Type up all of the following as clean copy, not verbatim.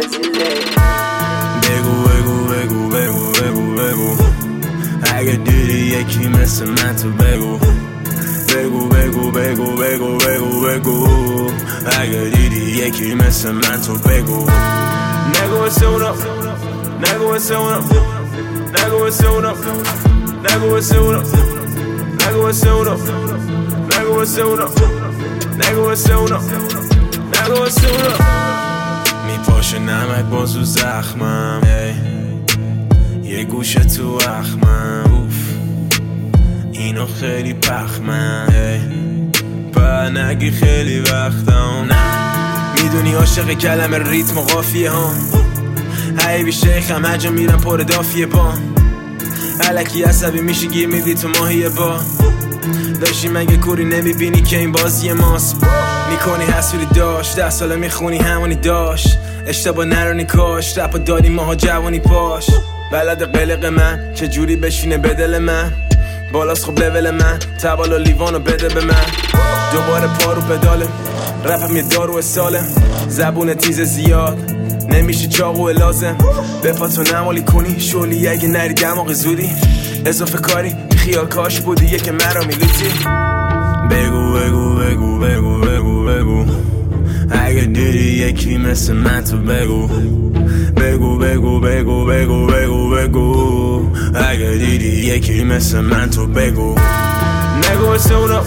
بگو اگه دیدی یکی مثل من تو بگو اگه دیدی یکی مثل من تو بگو نگو واسه اونا میپاشه نمک بازو زخمم یه گوشه تو اخمم اینو خیلی پخمم با نگی خیلی وقتم میدونی عاشق کلمه ریتم و قافیه ها حیبی شیخم هر جا میرم پر دافیه با الکی عصبی میشی گیر میدی تو ماهیه با داشتی مگه کوری نمیبینی که این بازی ماست میکنی حسوری داشت 10 ساله میخونی همونی داشت اشتباه نرانی کاش رپ دادی ماها جوانی پاش بلد قلق من چجوری بشینه به دل من بالاست خب لول من تبال و لیوانو بده به من دوباره پارو پداله رپم یه دارو ساله زبون تیز زیاد نمیشه چاقو لازم به پاتو نمالی کنی شولی اگه نری دماغ زودی اضافه کاری خیال کاش بودی یه مرا میلوتی بگو اگه دیدی یکی مثل من تو بگو اگه دیدی یکی مثل من تو بگو نگو واسه اونا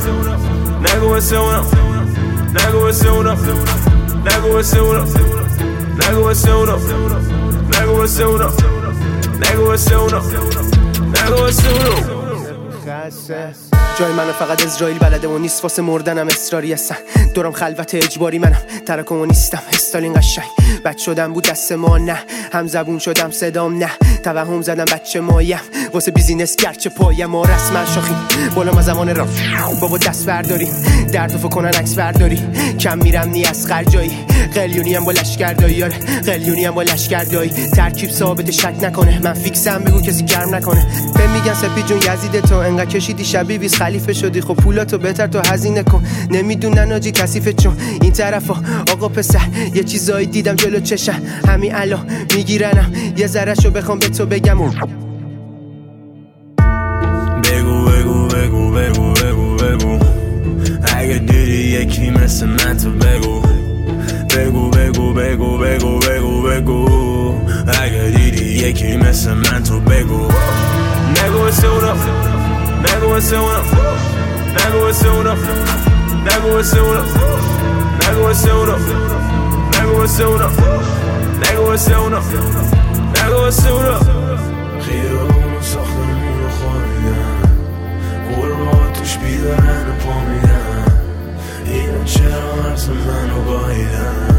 جای منو فقط اسرائیل بلده و نیست واسه مردنم اصراری هستن دورم خلوت اجباری منم ترکم و نیستم استالین قشنگ بد شدم بود دست ما نه هم زبون شدم صدام نه توهم زدم بچه مایم واسه بیزینس گرچه پایم ما رسما شاخیم بالا ما زمان را بابا دست برداریم درد فکر کنن عکس برداری کم میرم نی از خرجایی قلیونی هم با لشکردایی قلیونی هم با لشکردایی ترکیب ثابت شک نکنه من فیکسم بگو کسی گرم نکنه به میگن سپید جون یزید تو انقدر کشیدی شبیه بیز خلیفه شدی خب پولاتو بهتر تو هزینه کن نمیدونن آجی کثیفه چون این طرفا آقا پسر یه چیزایی دیدم جلو چشم همین الان میگیرنم یه ذرهشو بخوام به تو بگم بگو اگه دیدی یکی مثل من تو بگو اگه دیدی یکی مثل من تو بگو نگو واسه اونا خیابون ساختمون رو خوابیدن قربا توش بیدارن و پا میدن اینا چرا عرض من رو گاهیدن